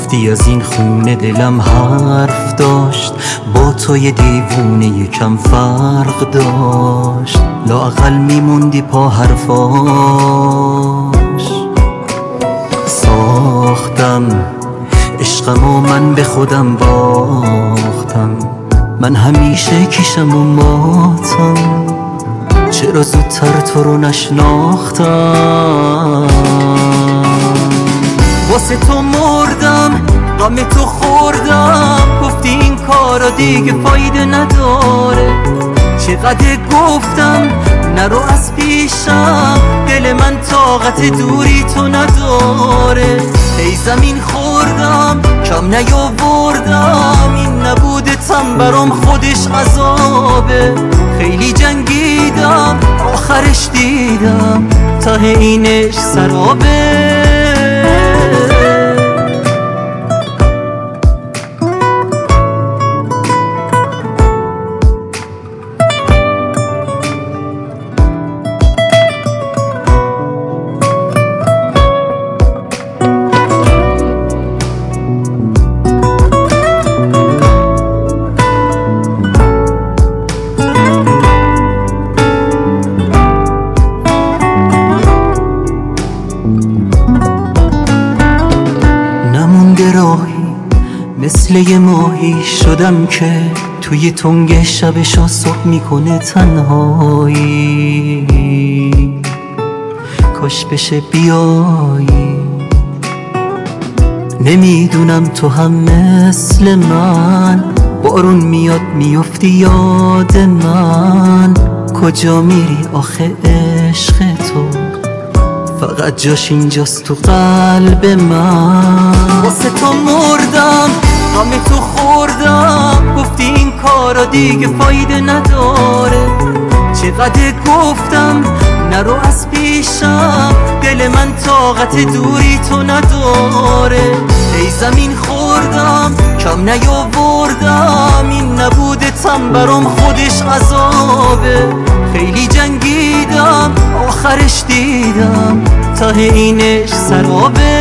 گفتی از این خونه دلم حرف داشت، با تو یه دیوونه یکم فرق داشت، لااقل میموندی پا حرفاش. ساختم عشقمو من به خودم باختم، من همیشه کیشم و ماتم، چرا زودتر تو رو نشناختم. واسه تو مردم، غم تو خوردم، گفتی این کارا دیگه فایده نداره. چقدر گفتم نرو از پیشم، دل من طاقت دوری تو نداره. ای زمین خوردم کم نیاوردم، این نبودتم برام خودش عذابه. خیلی جنگیدم آخرش دیدم ته اینش سرابه. راهی مثل یه ماهی شدم که توی تنگ شبشا صبح میکنه تنهایی. کاش بشه بیایی، نمیدونم تو هم مثل من، بارون میاد میفتی یاد من. کجا میری آخه عشق تو، فقط جاش اینجاست تو قلب من. واسه تو مردم، غم تو خوردم، گفتی این کارا دیگه فایده نداره. چقدر گفتم نرو از پیشم، دل من طاقت دوری تو نداره. ای زمین خوردم کم نیاوردم، این نبودتم برام خودش عذابه. خیلی جنگیدم آخرش دیدم ته اینش سرابه.